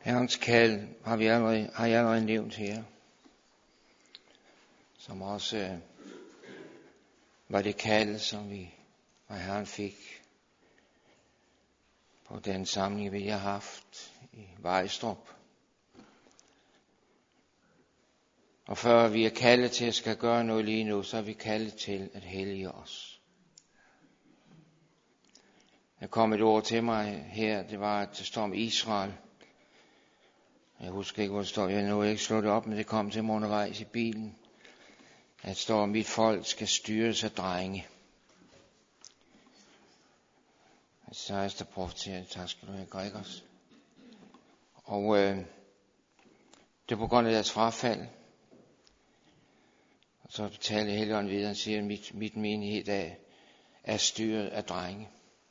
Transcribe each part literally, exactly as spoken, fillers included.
Herrens kald har, vi allerede, har jeg allerede nævnt her, som også øh, var det kald, som vi fra Herren fik på den samling, vi har haft i Vejstrup. Og før vi er kaldet til at skal gøre noget lige nu, så er vi kaldet til at hellige os. Der kom et ord til mig her, det var, at det står om Israel. Jeg husker ikke, hvor det står. Jeg har nu ikke slået det op, men det kom til mig undervejs i bilen. At det står, at mit folk skal styres af drenge. Så er der profeteret. Tak skal du have, Gregers. Og øh, det er på grund af deres frafald. Og så taler Helligånden videre og siger, at mit, mit menighed er, er styret af drenge.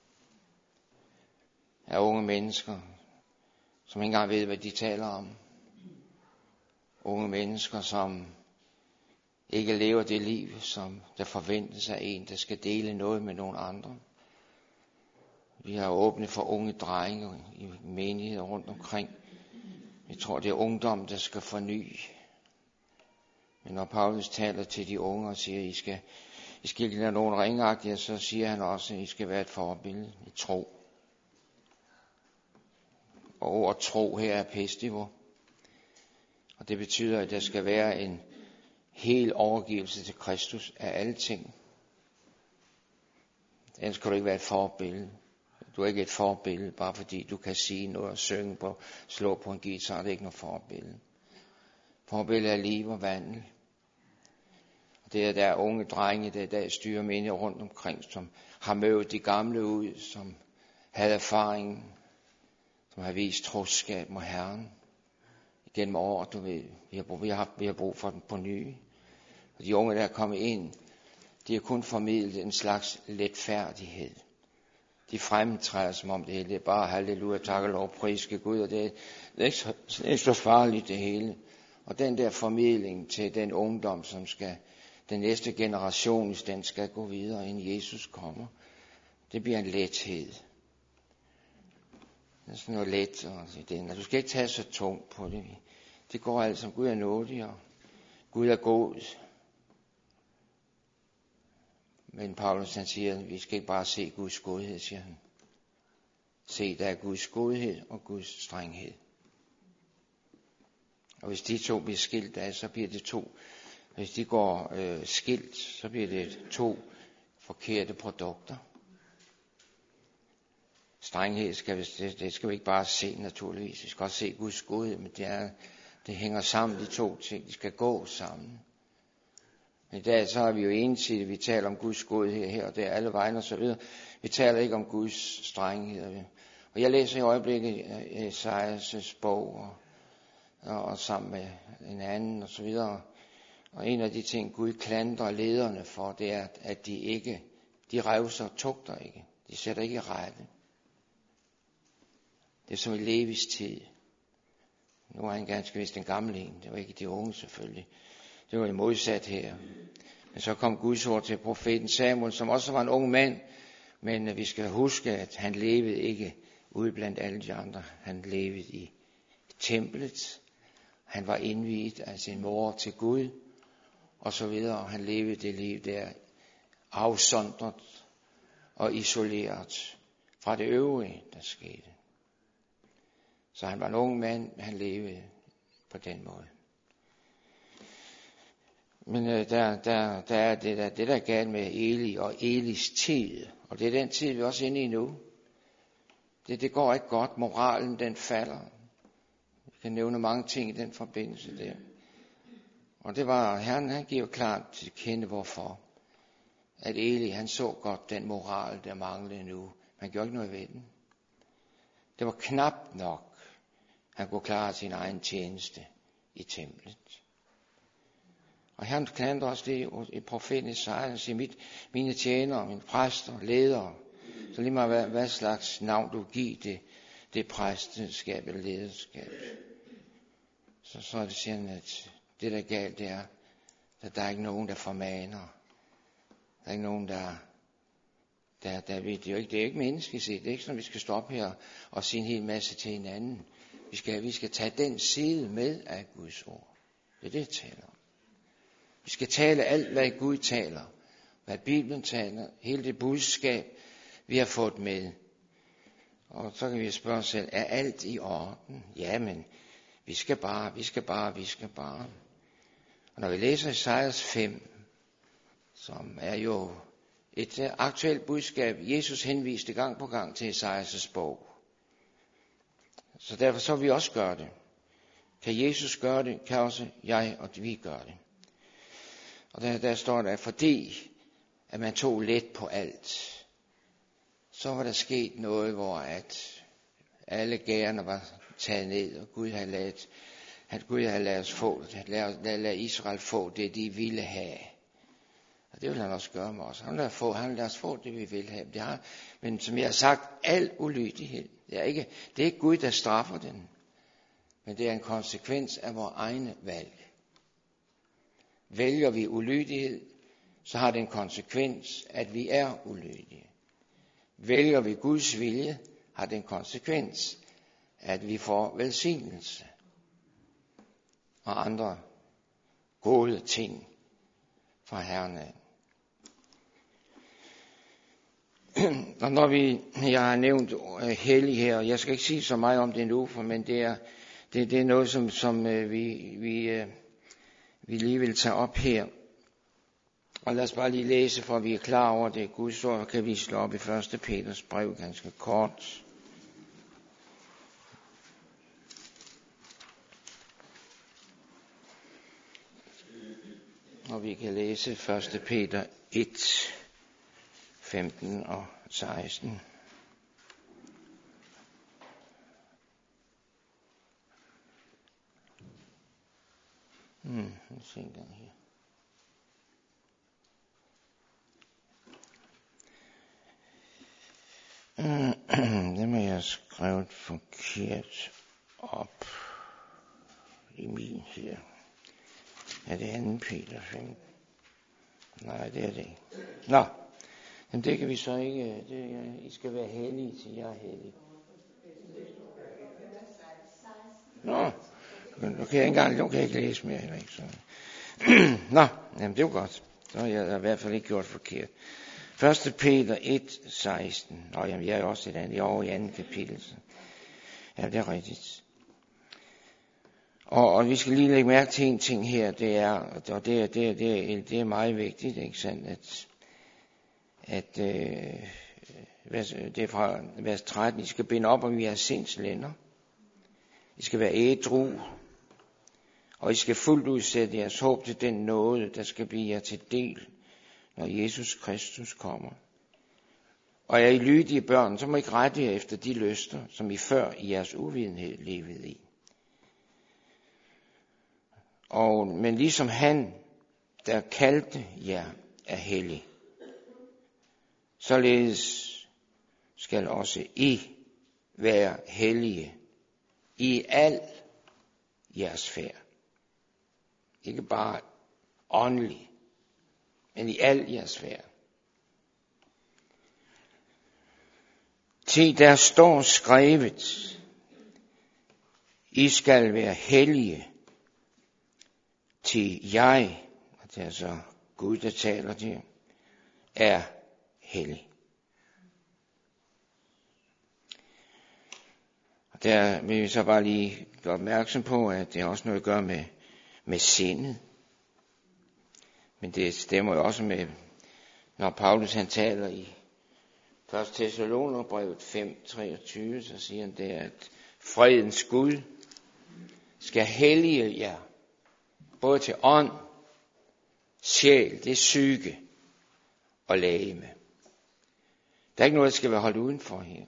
Af unge mennesker, som ikke engang ved, hvad de taler om. Unge mennesker, som ikke lever det liv, som der forventes af en, der skal dele noget med nogle andre. Vi har åbnet for unge drenge i menigheder rundt omkring. Jeg tror, det er ungdom, der skal forny. Men når Paulus taler til de unge og siger, at I skal, I skal ikke lade nogen ringagtige, så siger han også, at I skal være et forbillede i tro. Og ordet tro her er pestivo. Og det betyder, at der skal være en hel overgivelse til Kristus af alle ting. Ellers kan du ikke være et forbillede. Du er ikke et forbillede, bare fordi du kan sige noget og synge på, slå på en guitar, det er ikke noget forbillede. Forbillede er liv og vandel. Og det er der unge drenge, der der styrer menigheder rundt omkring, som har mødt de gamle ud, som havde erfaring, som har vist troskab mod Herren. Gennem år, du ved, vi har, brug, vi, har haft, vi har brug for dem på nye. Og de unge, der er kommet ind, de har kun formidlet en slags letfærdighed. De fremtræder, som om det hele det er bare halleluja, tak og lov, priske Gud, og det, det er ikke så, det er ikke så farligt det hele. Og den der formidling til den ungdom, som skal, den næste generation, hvis den skal gå videre, inden Jesus kommer, det bliver en lethed. Det er sådan noget let, og du skal ikke tage så tungt på det. Det går altså, Gud er nådig, og Gud er god. Men Paulus han siger, at vi skal ikke bare se Guds godhed, siger han. Se, der er Guds godhed og Guds strenghed. Og hvis de to bliver skilt af, så bliver det to. Hvis de går øh, skilt, så bliver det to forkerte produkter. Strenghed skal vi, det, det skal vi ikke bare se naturligvis. Vi skal også se Guds godhed, men det, er, det hænger sammen, de to ting. De skal gå sammen. Men i dag så har vi jo ensidigt, vi taler om Guds godhed her og der, alle vegne og så videre. Vi taler ikke om Guds strenghed. Og jeg læser i øjeblikket Esajas bog, og, og, og sammen med en anden og så videre. Og en af de ting, Gud klandrer lederne for, det er, at de ikke, de revser og tugter ikke. De sætter ikke i rette. Det er som i Levis tid. Nu er han ganske vist en gammel en. Det var ikke de unge selvfølgelig. Det var i modsat her. Men så kom Guds ord til profeten Samuel, som også var en ung mand. Men vi skal huske, at han levede ikke ude blandt alle de andre. Han levede i templet. Han var indviet af sin mor til Gud. Og så videre. Og han levede det liv der afsondret og isoleret fra det øvrige, der skete. Så han var en ung mand, han levede på den måde. Men øh, der, der, der er det der, det der er galt med Eli og Elis tid, og det er den tid, vi er også inde i nu. Det, det går ikke godt, moralen den falder. Vi kan nævne mange ting i den forbindelse der. Og det var, Herren han giver klart til kende hvorfor. At Eli han så godt den moral, der manglede nu. Han gjorde ikke noget ved den. Det var knap nok, han kunne klare sin egen tjeneste i templet. Og Herren klandrer også det i profeten Esajas, han siger, mit, mine tjenere, mine præster, ledere, så lige meget hvad, hvad slags navn du giver det, det præsteskab eller lederskab. Så, så er det sådan, at det der er galt, det er, at der er ikke nogen, der formaner. Der er ikke nogen, der Der, der, det, er jo ikke, det er ikke menneskeligt set. Det er ikke sådan, vi skal stoppe her og sige en hel masse til hinanden. Vi skal, vi skal tage den side med af Guds ord. Det er det, jeg taler om. Vi skal tale alt, hvad Gud taler. Hvad Bibelen taler. Hele det budskab, vi har fået med. Og så kan vi spørge os selv, er alt i orden? Ja, men vi skal bare, vi skal bare, vi skal bare. Og når vi læser Esajas fem, som er jo et aktuelt budskab, Jesus henviste gang på gang til Esajas bog. Så derfor så vil vi også gøre det. Kan Jesus gøre det, kan også jeg og vi gøre det. Og der, der står der, fordi at man tog let på alt, så var der sket noget, hvor at alle gærerne var taget ned, og Gud havde ladet, at Gud havde ladet os få, ladet, ladet Israel få det, de ville have. Og det vil han også gøre med os. Han lader, få, han lader os få det, vi vil have. Det har, men som jeg har sagt, al ulydighed. Det er, ikke, det er ikke Gud, der straffer den. Men det er en konsekvens af vores egne valg. Vælger vi ulydighed, så har det en konsekvens, at vi er ulydige. Vælger vi Guds vilje, har det en konsekvens, at vi får velsignelse og andre gode ting fra Herren af. Og når vi, jeg har nævnt hellig her, og jeg skal ikke sige så meget om det nu, for men det er, det, det er noget, som, som vi, vi, vi lige vil tage op her. Og lad os bare lige læse, for vi er klar over det. Guds ord kan vi slå op i første Peters brev ganske kort. Og vi kan læse første Peter et, femten og seksten. Hmm, lad os se en gang her. Det må jeg have skrevet forkert op i min her. Er det anden Peter fem? Nej, det er det ikke. Nå, men det kan vi så ikke. Det, I skal være hellige, til jeg er hellig. Nå, nu kan jeg ikke engang, nu kan jeg ikke læse mere heller ikke. Så. Nå, jamen det er jo godt. Så har jeg i hvert fald ikke gjort forkert. første Peter et, seksten. Nå, jamen jeg er også et andet. Jeg er over i anden kapitel. Så. Ja, det er rigtigt. Og, og vi skal lige lægge mærke til en ting her. Det er, og det er, det er, det er, det er meget vigtigt, ikke sandt, at, at øh, det er fra vers tretten. I skal binde op om jeres sindslænder. I skal være ædru. Og I skal fuldt ud sætte jeres håb til den nåde, der skal blive jer til del, når Jesus Kristus kommer. Og er I lydige børn, så må I ikke rette jer efter de lyster, som I før i jeres uvidenhed levede i. Og, men ligesom han, der kaldte jer, er hellig, således skal også I være hellige i al jeres færd. Ikke bare åndelig, men i al jeres færd. Til der står skrevet, I skal være hellige, til jeg, og det er så Gud, der taler til, er hellig. Og der vil vi så bare lige gøre opmærksom på, at det har også noget at gøre med, med sindet. Men det stemmer jo også med, når Paulus han taler i første Thessalonerbrevet fem, treogtyve, så siger han der, at fredens Gud skal hellige jer, både til ånd, sjæl, det er psyke og legeme. Der er ikke noget, der skal være holdt udenfor her.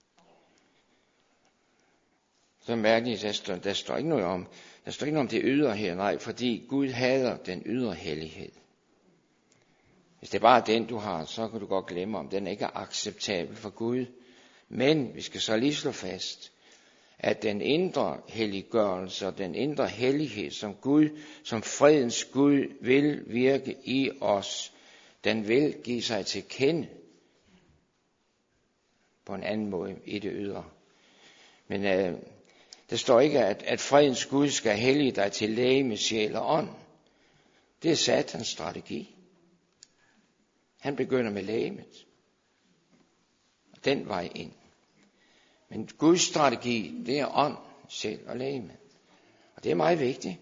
Så er mærkeligt, der står, der står ikke noget om, der står ikke noget om det ydre her, nej, fordi Gud hader den ydre hellighed. Hvis det bare er den, du har, så kan du godt glemme, om den ikke er acceptabel for Gud. Men vi skal så lige slå fast, at den indre helliggørelse og den indre hellighed, som Gud, som fredens Gud vil virke i os, den vil give sig til kende på en anden måde i det ydre. Men øh, Der står ikke, at, at fredens Gud skal hellige dig til legeme, sjæl og ånd. Det er Satans strategi. Han begynder med legemet. Den vej ind. Men Guds strategi, det er ånd, sjæl og legeme. Og det er meget vigtigt.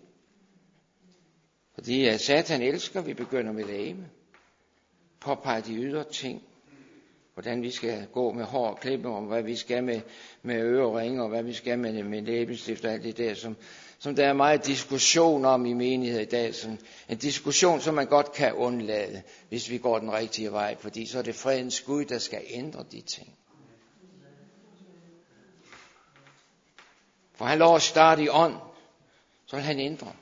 Fordi Satan elsker, at vi begynder med legeme. Påpeger de ydre ting. Hvordan vi skal gå med hår og klippe, og hvad vi skal med, med øreringe, og hvad vi skal med, med læbestift og alt det der, som, som der er meget diskussion om i menighed i dag. Sådan en diskussion, som man godt kan undlade, hvis vi går den rigtige vej, fordi så er det fredens Gud, der skal ændre de ting. For han lover at starte i ånd, så vil han ændre.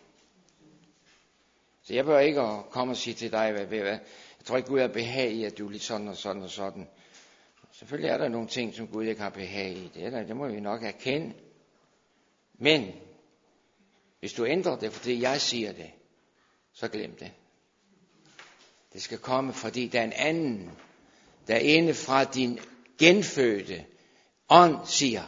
Så jeg bør ikke at komme og sige til dig, hvad, hvad, hvad. Jeg tror ikke, Gud er behag i, at du er lidt sådan og sådan og sådan. Selvfølgelig er der nogle ting, som Gud ikke har behag i. Det, er der, det må vi nok erkende. Men hvis du ændrer det, fordi jeg siger det, så glem det. Det skal komme, fordi der er en anden, der inde fra din genfødte ånd siger.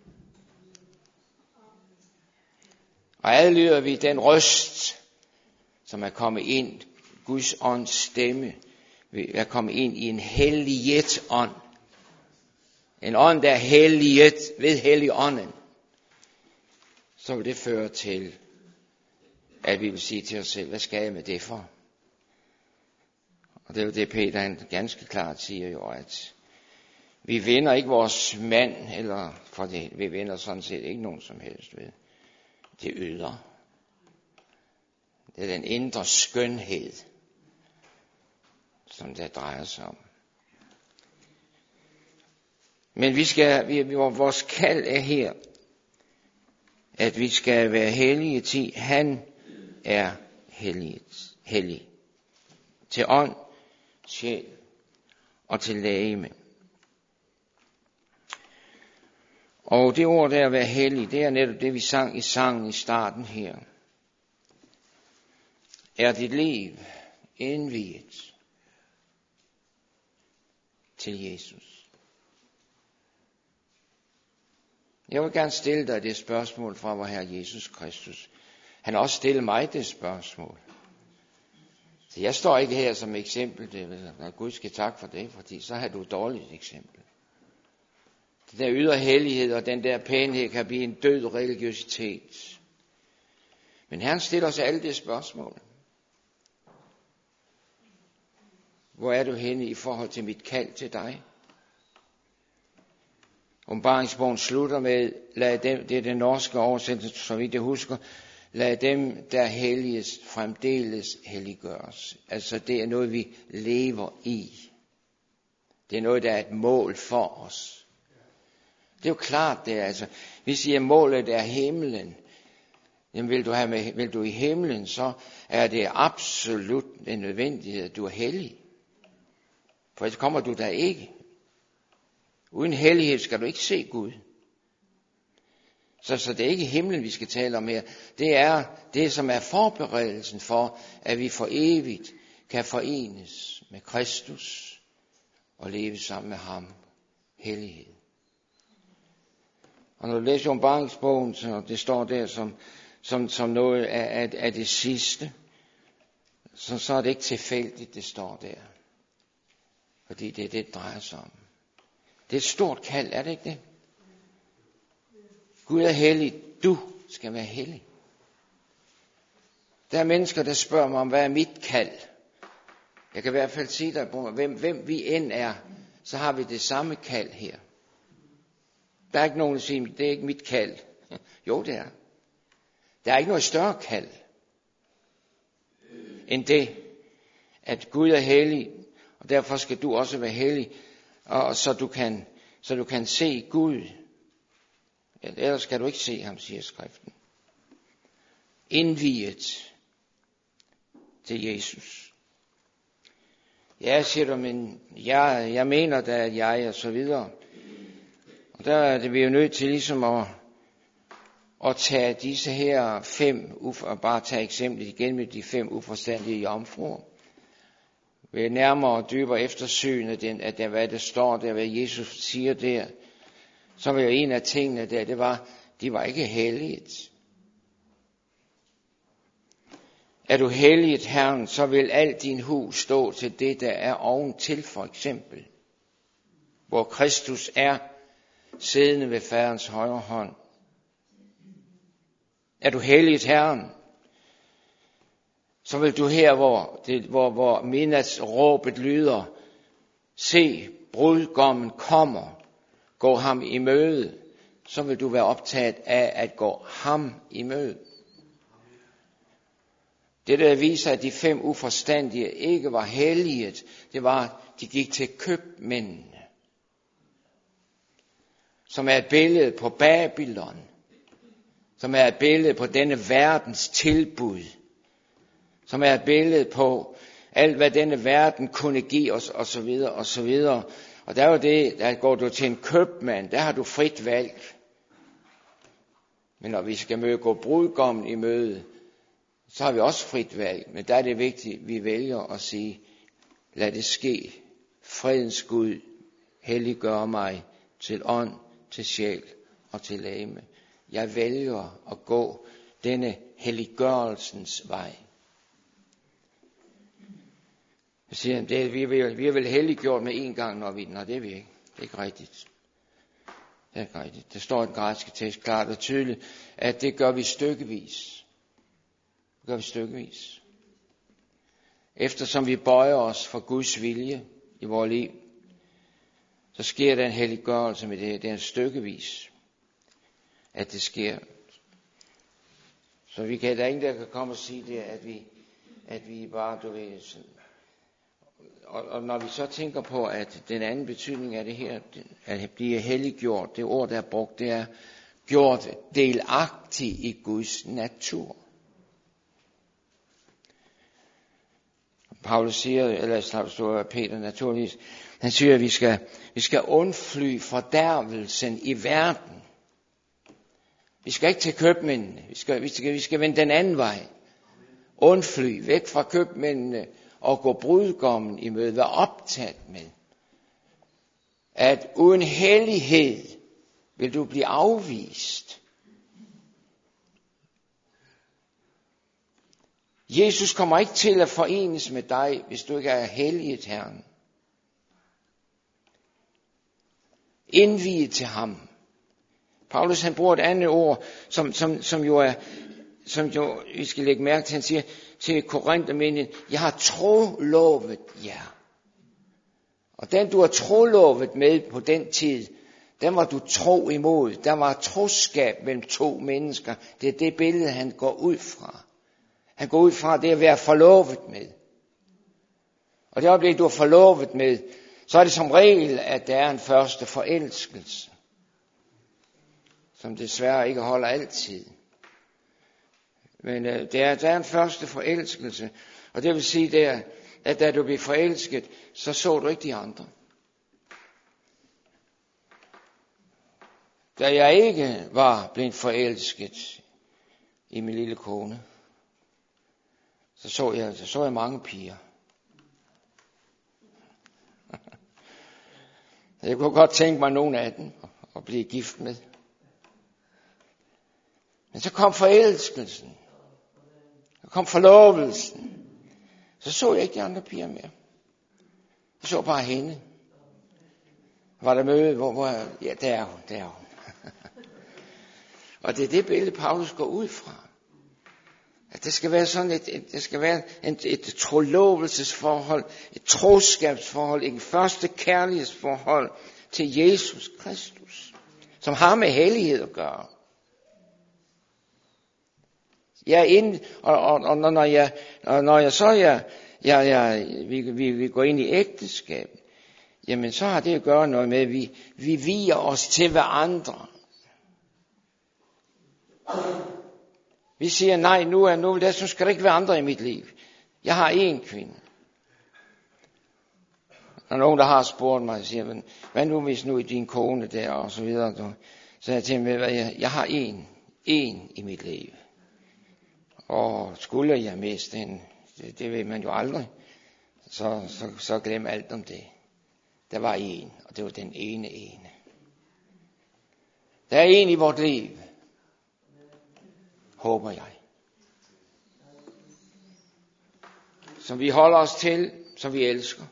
Og adlyder vi den røst, som er kommet ind, Guds ånds stemme, er kommet ind i en helliget ånd. En ånd, der er helliget ved Helligånden. Så vil det føre til, at vi vil sige til os selv, hvad skal jeg med det for? Og det er jo det, Peter han ganske klart siger jo, at vi vinder ikke vores mand, eller for det, vi vinder sådan set ikke nogen som helst ved det ydre. Det er den indre skønhed, som det drejer sig om. Men vi skal, vi, vores kald er her, at vi skal være hellige til, han er hellig, hellig. Til ånd, sjæl og til legeme. Og det ord der at være hellig, det er netop det, vi sang i sangen i starten her. Er dit liv indviet til Jesus? Jeg vil gerne stille dig det spørgsmål fra vor Herre Jesus Kristus. Han har også stillet mig det spørgsmål. Så jeg står ikke her som eksempel. Det er Gud skal tak for det, fordi så har du et dårligt eksempel. Den der ydre hellighed og den der pænhed kan blive en død religiøsitet. Men Herren stiller os alle det spørgsmål. Hvor er du henne i forhold til mit kald til dig? Åbenbaringsbogen slutter med, lad dem, det er den norske oversættelse, så vidt jeg husker, lad dem, der helliges, fremdeles helliggøres. Altså det er noget, vi lever i. Det er noget, der er et mål for os. Det er jo klart, det er altså, vi siger, at målet er himlen. Jamen vil du, have med, vil du i himlen, så er det absolut en nødvendighed, at du er hellig. For ellers kommer du der ikke. Uden hellighed skal du ikke se Gud. Så, så det er ikke himlen, vi skal tale om her. Det er det, som er forberedelsen for, at vi for evigt kan forenes med Kristus og leve sammen med ham. Hellighed. Og når du læser Åbenbaringsbogen, så det står der som, som, som noget af, af, af det sidste, så, så er det ikke tilfældigt, det står der. Fordi det er det, det drejer sig om. Det er et stort kald, er det ikke det? Gud er hellig, du skal være hellig. Der er mennesker, der spørger mig om, hvad er mit kald? Jeg kan i hvert fald sige dig, hvem, hvem vi end er, så har vi det samme kald her. Der er ikke nogen, der siger, det er ikke mit kald. Jo, det er. Der er ikke noget større kald, end det, at Gud er hellig, og derfor skal du også være hellig, og så du kan, så du kan se Gud. Ellers skal du ikke se ham, siger skriften. Indviet til Jesus. Ja, siger du, men jeg, jeg mener da, at jeg er så videre. Og der er det, vi er jo nødt til ligesom at, at tage disse her fem, og bare tage eksemplet igen med de fem uforstandige jomfruer. Ved nærmere og dybere eftersyn af, den, af det, hvad der står der, hvad Jesus siger der, så var jo en af tingene der, det var, de var ikke helliget. Er du helliget Herren, så vil alt din hus stå til det, der er oventil, for eksempel. Hvor Kristus er siddende ved Faderens højre hånd. Er du helliget Herren, så vil du her, hvor, det, hvor, hvor midnatsråbet lyder, se, brudgommen kommer, gå ham i møde, så vil du være optaget af at gå ham i møde. Det der viser, at de fem uforstandige ikke var helliget, det var, at de gik til købmændene, som er et billede på Babylon, som er et billede på denne verdens tilbud, som er et billede på alt, hvad denne verden kunne give os, og så videre, og så videre. Og der er jo det, der går du til en købmand, der har du frit valg. Men når vi skal møde, gå brudgommen i møde, så har vi også frit valg. Men der er det vigtigt, at vi vælger at sige, lad det ske. Fredens Gud, helliggør mig til ånd, til sjæl og til legeme. Jeg vælger at gå denne helliggørelsens vej. Jeg siger, det, vi, er, vi er vel helliggjort med en gang, når vi... Nej, det er vi ikke. Det er ikke rigtigt. Det er ikke rigtigt. Det står i den græske tekst klart og tydeligt, at det gør vi stykkevis. Det gør vi stykkevis. Eftersom vi bøjer os for Guds vilje i vores liv, så sker der en helliggørelse med det. Det er en stykkevis, at det sker. Så vi kan, der er ingen, der kan komme og sige det, at vi, at vi bare, du ved, sådan. Og, og når vi så tænker på, at den anden betydning af det her, at blive helliggjort, det ord, der er brugt, det er gjort delagtig i Guds natur. Paulus siger, eller står Peter naturligvis, han siger, at vi skal, vi skal undfly fordærvelsen i verden. Vi skal ikke til købmændene, vi skal, vi skal, vi skal vende den anden vej. Undfly væk fra købmændene og gå brudgommen i møde. Vær optaget med, at uden hellighed vil du blive afvist. Jesus kommer ikke til at forenes med dig, hvis du ikke er helliget Herren. Indviet til ham. Paulus han bruger et andet ord, som, som, som jo er, som jo, vi skal lægge mærke til, han siger til Korinthermenigheden, jeg har trolovet jer. Og den du har trolovet med på den tid, den var du tro imod. Der var troskab mellem to mennesker. Det er det billede, han går ud fra. Han går ud fra det at være forlovet med. Og det øjeblik, du er forlovet med, så er det som regel, at der er en første forelskelse, som desværre ikke holder altid. Men øh, der, er, der er en første forelskelse, og det vil sige, der, at da du blev forelsket, så så du ikke de andre. Da jeg ikke var blevet forelsket i min lille kone, så så jeg, så så jeg mange piger. Jeg kunne godt tænke mig nogle af dem at blive gift med. Men så kom forelskelsen. Så kom forlovelsen. Så så jeg ikke de andre piger mere. Jeg så bare hende. Var der møde, hvor, hvor jeg, ja, der er hun, der er hun. Og det er det billede, Paulus går ud fra. At det skal være sådan et, et det skal være et, et trolovelsesforhold, et troskabsforhold, et første kærlighedsforhold til Jesus Kristus, som har med hellighed at gøre. Jeg er inde, og, og, og når jeg, og når jeg så jeg, jeg, jeg, vi, vi, vi går ind i ægteskab, jamen så har det at gøre noget med, at vi, vi viger os til hverandre. Vi siger, nej, nu er nu, der skal der ikke være andre i mit liv. Jeg har én kvinde. Og nogen, der har spurgt mig, siger, men, hvad nu hvis nu er din kone der, og så videre. Så jeg til med, jeg, jeg har én, én i mit liv. Og skulle jeg miste hende, det, det ved man jo aldrig, så, så, så glem alt om det. Der var én, og det var den ene ene. Der er en i vort liv, håber jeg. Som vi holder os til, som vi elsker.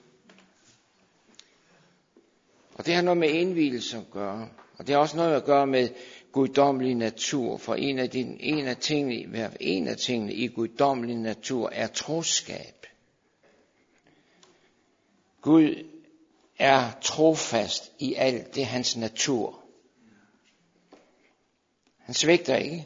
Og det har noget med indvielse at gøre. Og det har også noget at gøre med guddommelig natur. For en af, de, en af, tingene, en af tingene i guddommelig natur er troskab. Gud er trofast i alt. Det er hans natur. Han svigter ikke.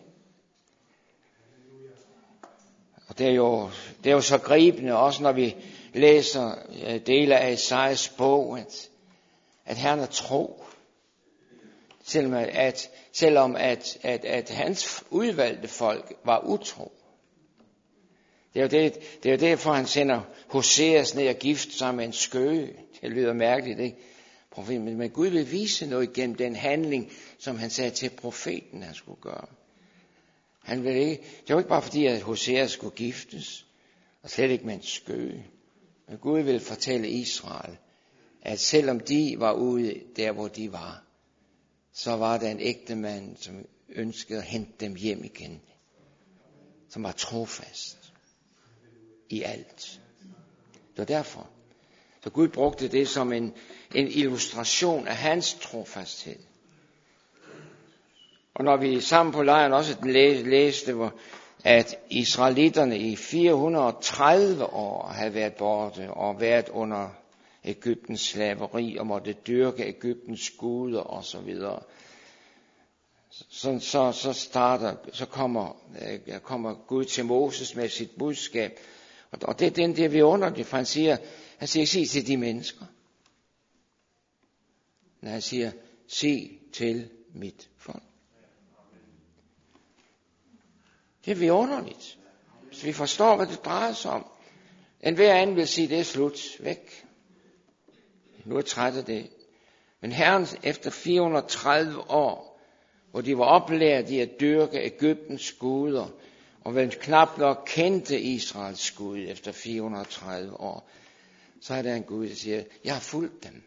Og det er jo, det er jo så gribende, også når vi læser dele af Esajas bog, at, at Herren er tro. Selvom, at, selvom at, at, at hans udvalgte folk var utro. Det er jo, det, det er jo derfor, han sender Hoseas ned og gift sig med en skøge. Det lyder mærkeligt, ikke? Profeten. Men Gud vil vise noget gennem den handling, som han sagde til profeten, han skulle gøre. Han vil ikke, det var ikke bare fordi, at Hosea skulle giftes, og slet ikke med en skøge. Men Gud ville fortælle Israel, at selvom de var ude der, hvor de var, så var der en ægte mand, som ønskede at hente dem hjem igen. Som var trofast i alt. Det var derfor. Så Gud brugte det som en, en illustration af hans trofasthed. Og når vi sammen på lejren også læste, hvor at israelitterne i fire hundrede og tredive år havde været borte og været under Egyptens slaveri og måtte dyrke Egyptens guder og så videre. Så, så, så starter, så kommer, øh, kommer Gud til Moses med sit budskab. Og, og det er den der vidunderligt, for han siger, han siger, sig til de mennesker. Når han siger, sig til mit folk. Det er vidunderligt. Så vi forstår, hvad det drejer sig om. En hver anden vil sige, det er slut, væk. Nu er jeg træt af det. Men Herren efter fire hundrede og tredive år, hvor de var oplært i at dyrke Egyptens guder, og vel knap nok kendte Israels Gud efter fire hundrede og tredive år, så er der en Gud, der siger, jeg har fulgt dem.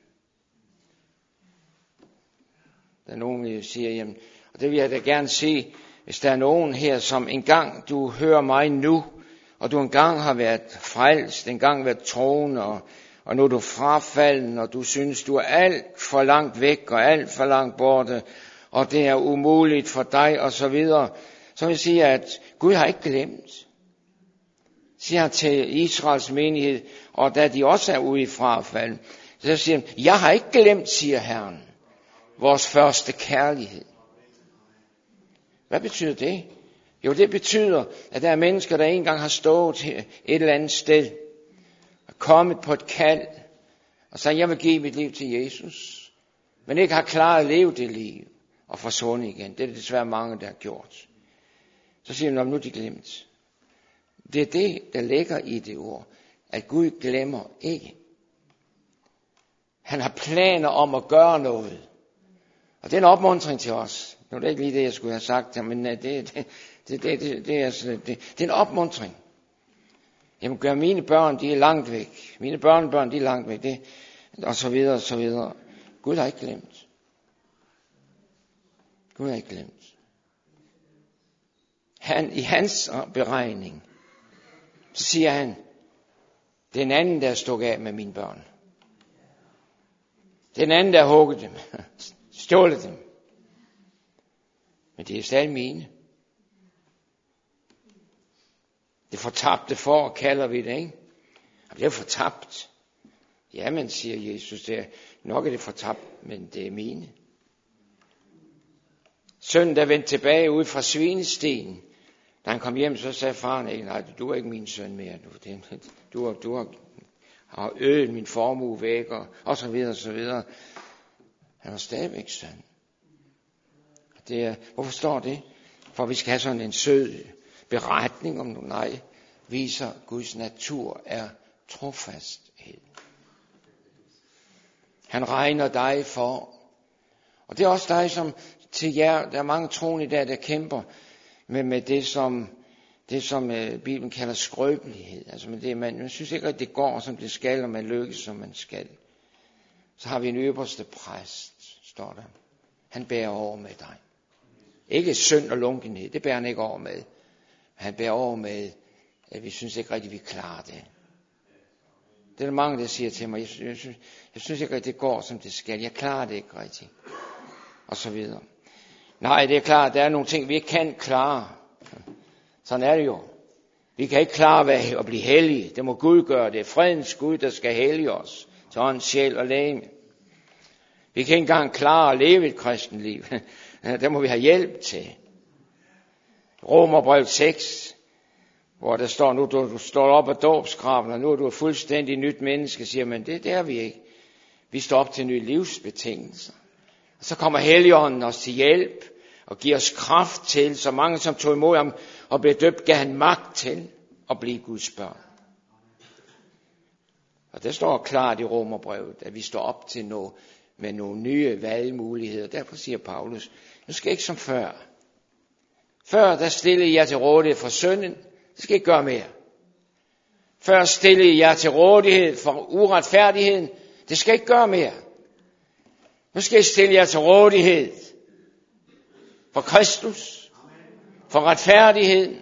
Der er nogen, der siger, jamen, og det vil jeg da gerne se, hvis der er nogen her, som engang du hører mig nu, og du engang har været frelst, engang været troende, og, og nu er du frafalden, og du synes, du er alt for langt væk, og alt for langt borte, og det er umuligt for dig, og så videre. Så vil jeg sige, at Gud har ikke glemt, siger han til Israels menighed, og da de også er ude i frafald, så siger han, jeg har ikke glemt, siger Herren, vores første kærlighed. Hvad betyder det? Jo, det betyder, at der er mennesker, der engang har stået et eller andet sted, og kommet på et kald, og sagt, jeg vil give mit liv til Jesus, men ikke har klaret at leve det liv, og forsvundet igen. Det er desværre mange, der har gjort. Så siger han, nu er de glemt. Det er det, der ligger i det ord, at Gud glemmer ikke. Han har planer om at gøre noget. Og det er en opmuntring til os. Nu er det ikke lige det, jeg skulle have sagt, men det, det, det, det, det, det, er, det, det er en opmuntring. Jamen gør mine børn, de er langt væk. Mine børnebørn, de er langt væk. Det, og så videre, og så videre. Gud har ikke glemt. Gud har ikke glemt. Han, i hans beregning, så siger han, det er en anden, der er stukket af med mine børn. Det er en anden, der har hugget dem. Stjålet dem. Men det er stadig mine. Det fortabte for, kalder vi det, ikke? Og det er fortabt. Jamen, siger Jesus, det er, nok er det fortabt, men det er mine. Sønnen, der vendte tilbage ud fra svinestenen, da han kom hjem, så sagde faren, ikke, nej, du er ikke min søn mere. Du, du, har, du har, har øget min formue væk, og, og så videre, og så videre. Han var stadigvæk søn. Det er, hvorfor står det? For vi skal have sådan en sød beretning om noget. Nej, viser Guds natur er trofasthed. Han regner dig for. Og det er også dig, som til jer, der er mange troende i dag, der kæmper med, med det, som, det, som uh, Bibelen kalder skrøbelighed. Altså med det, man, man synes ikke, at det går, som det skal, og man lykkes, som man skal. Så har vi en øverste præst, står der. Han bærer over med dig. Ikke synd og lunkenhed, det bærer han ikke over med. Han bærer over med, at vi synes ikke rigtig, vi klarer det. Det er der mange, der siger til mig, jeg synes, jeg synes, jeg synes ikke rigtig, det går, som det skal. Jeg klarer det ikke rigtig. Og så videre. Nej, det er klart, der er nogle ting, vi ikke kan klare. Sådan er det jo. Vi kan ikke klare at blive hellige. Det må Gud gøre. Det er fredens Gud, der skal hellige os. Til ånd, sjæl og legeme. Vi kan ikke engang klare at leve et kristent liv. Der må vi have hjælp til. Romerbrevet seks, hvor der står, nu du, du står op af dåbsgraven, og nu er du et fuldstændig nyt menneske, siger man, det, det er vi ikke. Vi står op til nye livsbetingelser. Og så kommer Helligånden os til hjælp, og giver os kraft til, så mange som tog imod ham og blev døbt, gav han magt til at blive Guds børn. Og det står klart i Romerbrevet, at vi står op til noget med nogle nye valgmuligheder. Derfor siger Paulus, nu skal ikke som før. Før der stillede jeg til rådighed for synden, det skal ikke gøre mere. Før stillede jeg til rådighed for uretfærdigheden, det skal ikke gøre mere. Nu skal jeg stille jer til rådighed for Kristus, for retfærdigheden.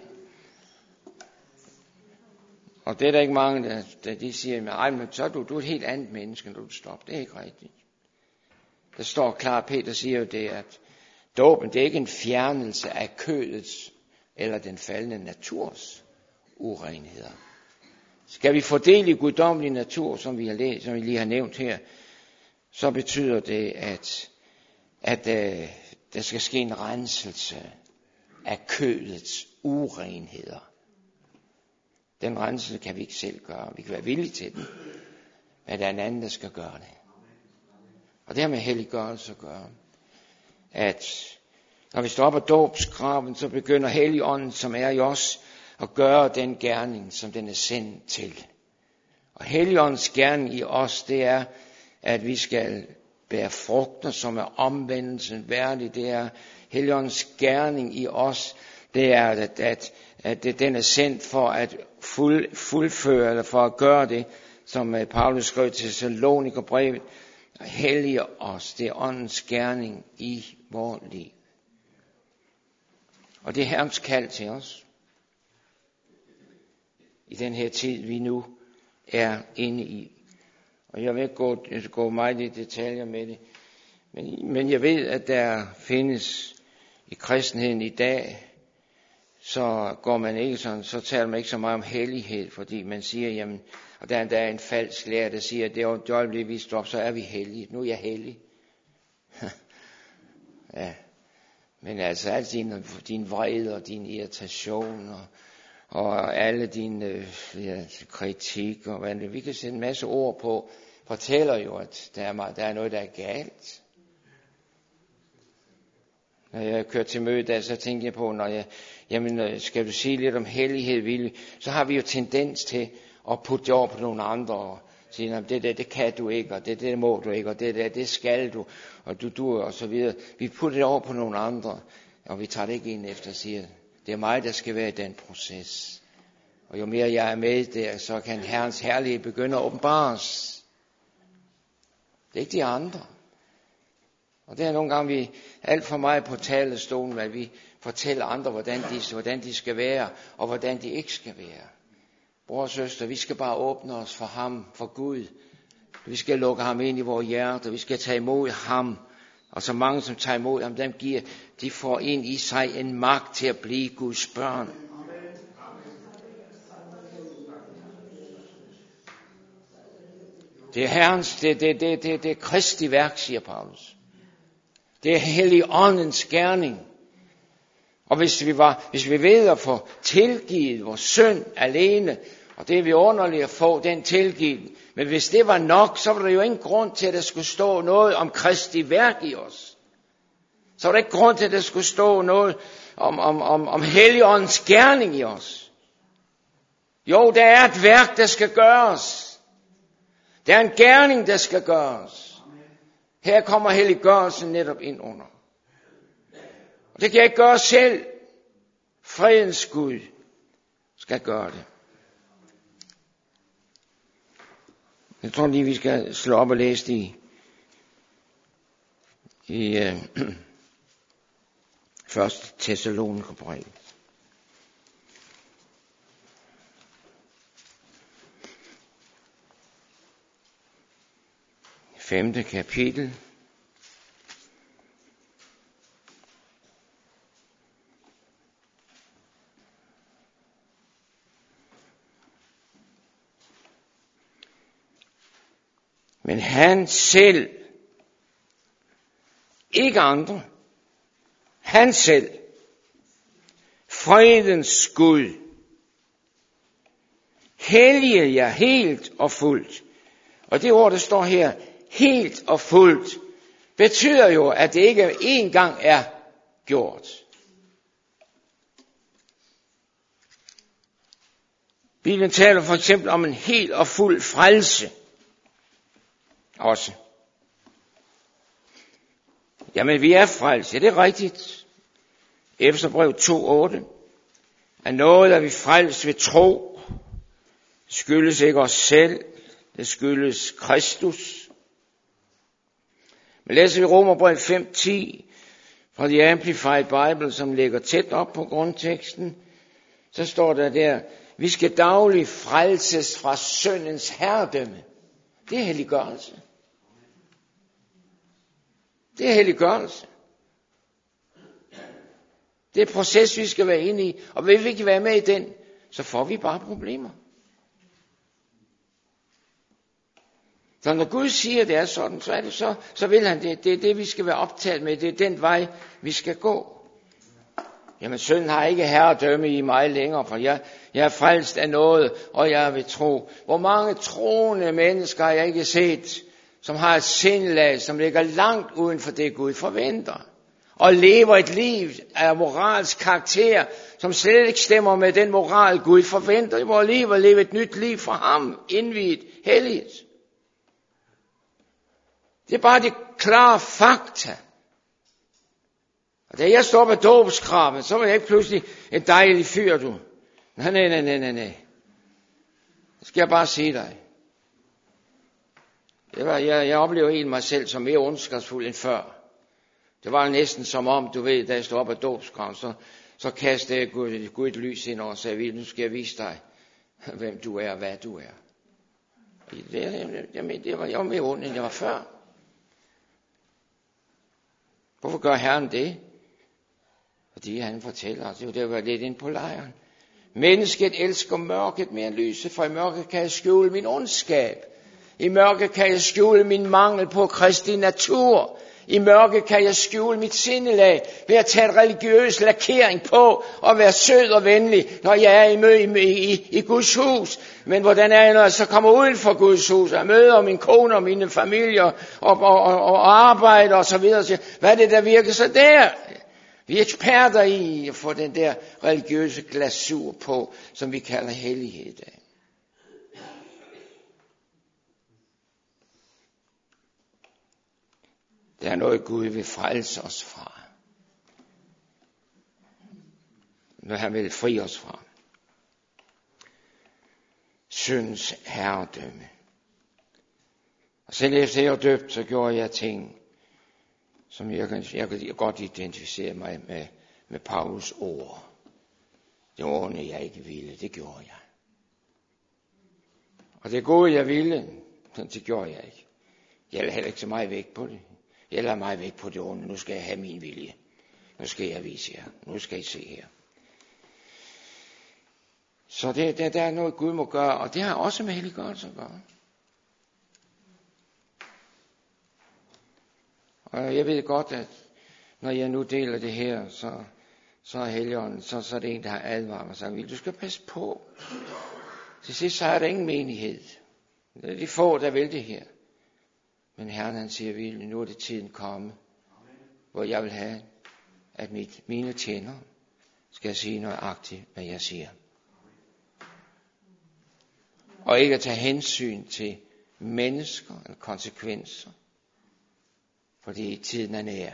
Og det er der ikke mange, der, der de siger, nej, men så er du, du er et helt andet menneske, når du stopper. Det er ikke rigtigt. Der står klart, Peter siger jo det, at dåben, det er ikke en fjernelse af kødets eller den faldende naturs urenheder. Skal vi få del i guddommelig natur, som vi, har læst, som vi lige har nævnt her, så betyder det, at, at uh, der skal ske en renselse af kødets urenheder. Den renselse kan vi ikke selv gøre. Vi kan være villige til den, men der er en anden, der skal gøre det. Og det har med helliggørelse at gøre. At når vi står op af dåbsgraven, så begynder Helligånden, som er i os, at gøre den gerning, som den er sendt til. Og Helligåndens gerning i os, det er, at vi skal bære frugter, som er omvendelsen værdig. Det er Helligåndens gerning i os, det er, at, at, at den er sendt for at fuld, fuldføre, eller for at gøre det, som Paulus skrev til Thessalonikerbrevet. Hellige os, det er åndens gerning i vores liv. Og det er Herrens kald til os. I den her tid, vi nu er inde i. Og jeg vil ikke gå, gå meget i detaljer med det. Men, men jeg ved, at der findes i kristenheden i dag, så går man ikke sådan, så taler man ikke så meget om hellighed, fordi man siger, jamen, og der er endda en falsk lærer, der siger, at det er øjeblik, vi står op, så er vi hellige. Nu er jeg hellig. Ja. Men altså, al din, din vrede og din irritation og, og alle dine ja, kritik og hvad det, vi kan sætte en masse ord på, fortæller jo, at der er, der er noget, der er galt. Når jeg kørte til møde der, så tænkte jeg på, når jeg, jamen, skal du sige lidt om hellighed, Ville, så har vi jo tendens til at putte det over på nogle andre, og sige, at det der, det kan du ikke, og det der må du ikke, og det der, det skal du, og du du og så videre. Vi putter det over på nogle andre, og vi tager det ikke ind efter og siger, det er mig, der skal være i den proces. Og jo mere jeg er med der, så kan Herrens herlighed begynde at åbenbares. Det er ikke de andre. Og det er nogle gange, vi alt for meget på talestolen, at vi fortæller andre, hvordan de, hvordan de skal være, og hvordan de ikke skal være. Bror og søster, vi skal bare åbne os for ham, for Gud. Vi skal lukke ham ind i vores hjerter, vi skal tage imod ham. Og så mange, som tager imod ham, dem giver, de får ind i sig en magt til at blive Guds børn. Det er Herrens, det, det, det, det, det er Kristi værk, siger Paulus. Det er Helligåndens gerning. Og hvis vi, var, hvis vi ved at få tilgivet vores synd alene, og det er vi underligt at få den tilgivet, men hvis det var nok, så var der jo ingen grund til, at der skulle stå noget om Kristi værk i os. Så var der ikke grund til, at der skulle stå noget om, om, om, om Helligåndens gerning i os. Jo, der er et værk, der skal gøres. Der er en gerning, der skal gøres. Her kommer helliggørelsen netop ind under. Og det kan jeg ikke gøre selv. Fredens Gud skal gøre det. Jeg tror lige, vi skal slå op og læse det i, i uh, første Thessalonikerbrev. femte kapitel. Men han selv, ikke andre, han selv, fredens Gud, hellige jer helt og fuldt. Og det ord, der står her, helt og fuldt, betyder jo, at det ikke én gang er gjort. Bibelen taler for eksempel om en helt og fuld frelse. Også. Jamen, vi er frelst. Ja, det er rigtigt. Efeserbrev to otte. Af noget er vi frelst ved tro. Det skyldes ikke os selv. Det skyldes Kristus. Men læser vi Romerbrev fem ti fra The Amplified Bible, som ligger tæt op på grundteksten, så står der der, vi skal dagligt frelses fra syndens herredømme. Det er helliggørelse. Det er helliggørelse. Det er et proces, vi skal være inde i. Og hvis vi ikke være med i den, så får vi bare problemer. Så når Gud siger, det er sådan, så er det så, så vil han det. Det er det, vi skal være optaget med. Det er den vej, vi skal gå. Jamen, synden har ikke herredømme i mig længere, for jeg, jeg er frelst af noget, og jeg vil tro. Hvor mange troende mennesker har jeg ikke set, som har et sindelag, som ligger langt uden for det, Gud forventer. Og lever et liv af moralsk karakter, som slet ikke stemmer med den moral, Gud forventer i vores liv, og leve et nyt liv for ham, indviet, helligt. Det er bare det klare fakta. Og da jeg står på dåbskraven, så var jeg ikke pludselig en dejlig fyr, du. Nej, nej, nej, nej, nej, nej. Det skal jeg bare sige dig. Det var, jeg, jeg oplever egentlig mig selv som mere ondskabsfuld end før. Det var næsten som om, du ved, da jeg stod op af dåbskraven, så, så kastede jeg Gud, Gud et lys ind over og sagde, nu skal jeg vise dig, hvem du er og hvad du er. Det, jamen, det var, jeg var mere ond, end jeg var før. Hvorfor gør Herren det? Fordi han fortæller os, det var lidt ind på lejren. Mennesket elsker mørket mere end lyset, for i mørket kan jeg skjule min ondskab. I mørket kan jeg skjule min mangel på Kristi natur. I mørket kan jeg skjule mit sindelag ved at tage et religiøs lakering på og være sød og venlig, når jeg er i, møde i, i, i Guds hus. Men hvordan er jeg, når jeg så kommer uden for Guds hus og møder min kone og mine familier og, og, og, og arbejder og så videre. Hvad er det, der virker så der? Vi er eksperter i at få den der religiøse glasur på, som vi kalder hellighed af. Der er noget, Gud vil frelse os fra. Når han vil fri os fra. Syndens herredømme. Og selv efter jeg var døbt, så gjorde jeg ting, som jeg kan, jeg kan godt identificere mig med, med Paulus ord. Det ordene jeg ikke ville, det gjorde jeg. Og det gode jeg ville, det gjorde jeg ikke. Jeg lagde heller ikke så meget vægt på det. Jeg lader mig væk på det onde. Nu skal jeg have min vilje. Nu skal jeg vise jer. Nu skal I se her. Så det, det, der er noget, Gud må gøre. Og det har også med helliggørelse at gøre. Og jeg ved godt, at når jeg nu deler det her, så, så er Helligånden, så, så er det en, der har advaret mig og sagt, du skal passe på. Til sidst så er der ingen menighed. Det er de få, der vil det her. Men Herren han siger, nu er det tiden komme, hvor jeg vil have, at mit, mine tjenere skal sige nøjagtigt, hvad jeg siger. Og ikke at tage hensyn til mennesker eller konsekvenser, fordi tiden er nær.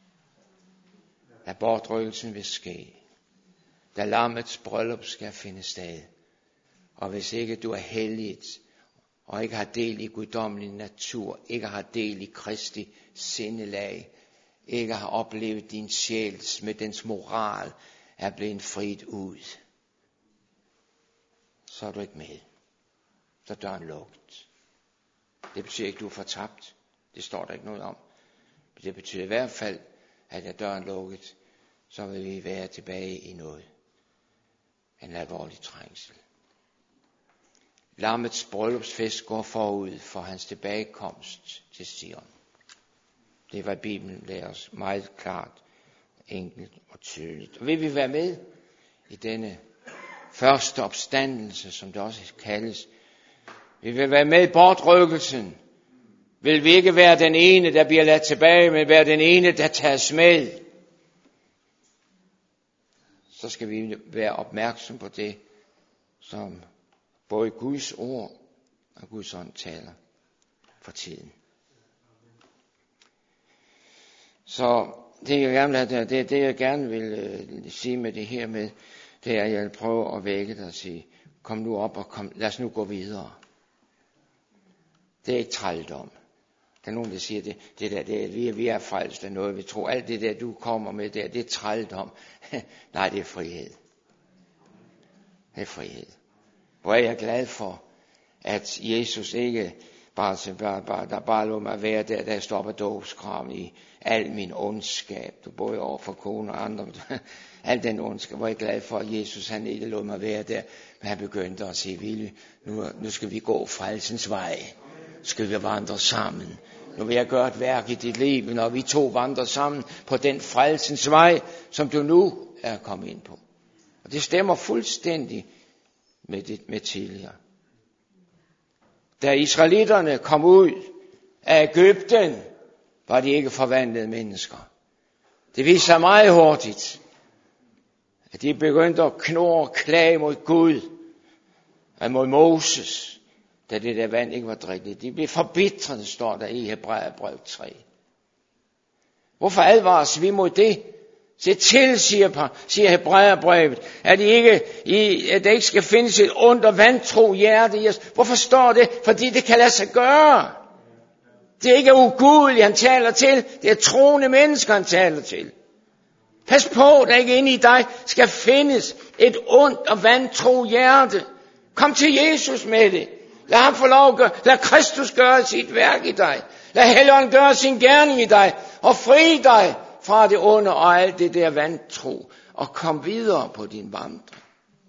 Da bortrykkelsen vil ske, da lammets bryllup skal finde sted, og hvis ikke du er helligt, og ikke har del i guddommelig natur, ikke har del i Kristi sindelag, ikke har oplevet din sjæls med dens moral, er blevet friet ud, så er du ikke med. Så er døren lukket. Det betyder ikke, du er fortabt. Det står der ikke noget om. Men det betyder i hvert fald, at er døren lukket, så vil vi være tilbage i noget. En alvorlig trængsel. Lammets bryllupsfest går forud for hans tilbagekomst til Sion. Det var Bibelen lærer os meget klart, enkelt og tydeligt. Og vil vi være med i denne første opstandelse, som det også kaldes. Vi vil være med i bortrykkelsen. Vil vi ikke være den ene, der bliver ladt tilbage, men være den ene, der tages med. Så skal vi være opmærksom på det, som både Guds ord og Guds ånd taler for tiden. Så det jeg gerne, det, det, det, jeg gerne vil uh, sige med det her med, det er, at jeg vil prøve at vække dig og sige, kom nu op og kom, lad os nu gå videre. Det er ikke trældom. Der er nogen, der siger, det, det der, det er, vi, er, vi er frelst af noget. Vi tror, alt det der, du kommer med der, det er trældom. Nej, det er frihed. Det er frihed. Hvor er jeg glad for, at Jesus ikke bare, bare, bare der bare lå mig være der, der stopper dåbskraven i al min ondskab. Du både over for kone og andre. Al den ondskab. Hvor er jeg glad for, at Jesus han ikke lå mig være der. Men han begyndte at sige, Willy, nu, nu skal vi gå frelsens vej. Skal vi vandre sammen. Nu vil jeg gøre et værk i dit liv, når vi to vandrer sammen på den frelsens vej, som du nu er kommet ind på. Og det stemmer fuldstændig med, det, med tidligere. Da israelitterne kom ud af Egypten, var de ikke forvandlede mennesker. Det viste sig meget hurtigt, at de begyndte at knurre og klage mod Gud og mod Moses, da det der vand ikke var drikkeligt. De blev forbitrede, står der i Hebræerbrev tre. Hvorfor advares vi mod det? Se til, siger, siger Hebræerbrevet, at, I ikke, I, at der ikke skal findes et ondt og vantro hjerte i os. Hvorfor står det? Fordi det kan lade sig gøre. Det er ikke ugudeligt, han taler til. Det er troende mennesker, han taler til. Pas på, der ikke inde i dig skal findes et ondt og vantro hjerte. Kom til Jesus med det. Lad ham få lov at gøre. Lad Kristus gøre sit værk i dig. Lad Helligånden gøre sin gerning i dig. Og fri dig fra det onde og alt det der vantro. Og kom videre på din vandring.